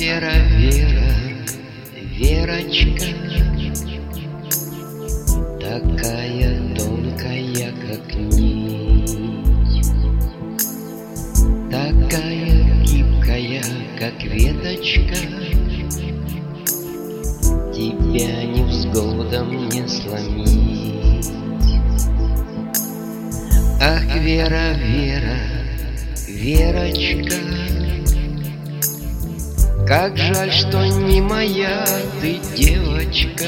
Вера, Вера, Верочка, такая тонкая, как нить, такая гибкая, как веточка, тебя невзгодом не сломить. Ах, Вера, Вера, Верочка, как жаль, что не моя ты девочка,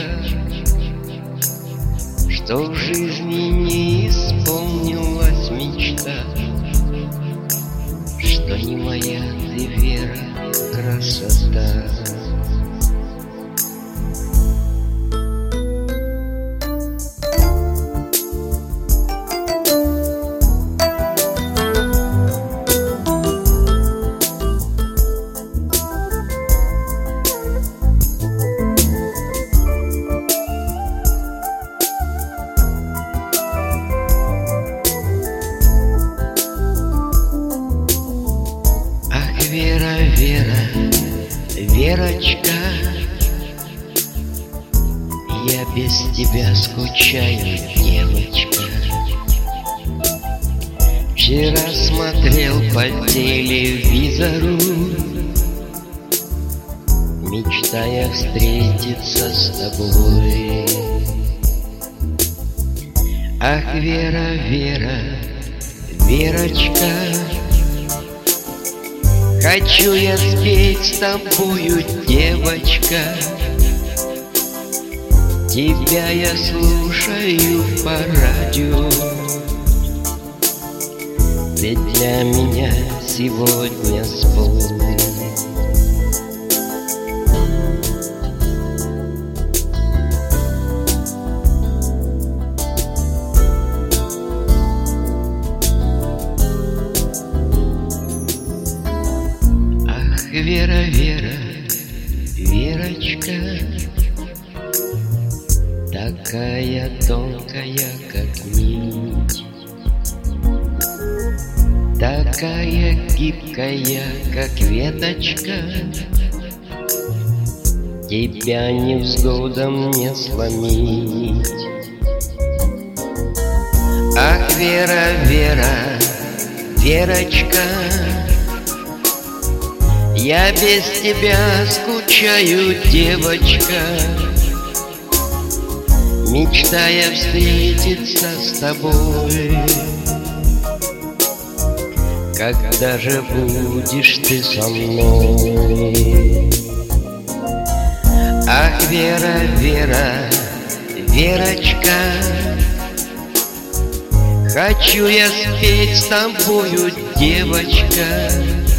что в жизни не исполнилась мечта, что не моя ты, Вера, красота. Вера, Вера, Верочка, я без тебя скучаю, девочка. Вчера смотрел по телевизору, мечтая встретиться с тобой. Ах, Вера, Вера, Верочка, хочу я спеть с тобою, девочка. Тебя я слушаю по радио, ты для меня сегодня спой. Вера, Вера, Верочка, такая тонкая, как нить, такая гибкая, как веточка, тебя невзгодом не сломить. Ах, Вера, Вера, Верочка, я без тебя скучаю, девочка, мечтая встретиться с тобой. Когда же будешь ты со мной? Ах, Вера, Вера, Верочка, хочу я спеть с тобою, девочка.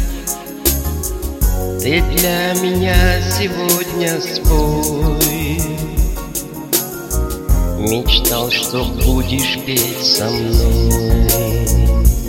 Ты для меня сегодня спой. Мечтал, что будешь петь со мной.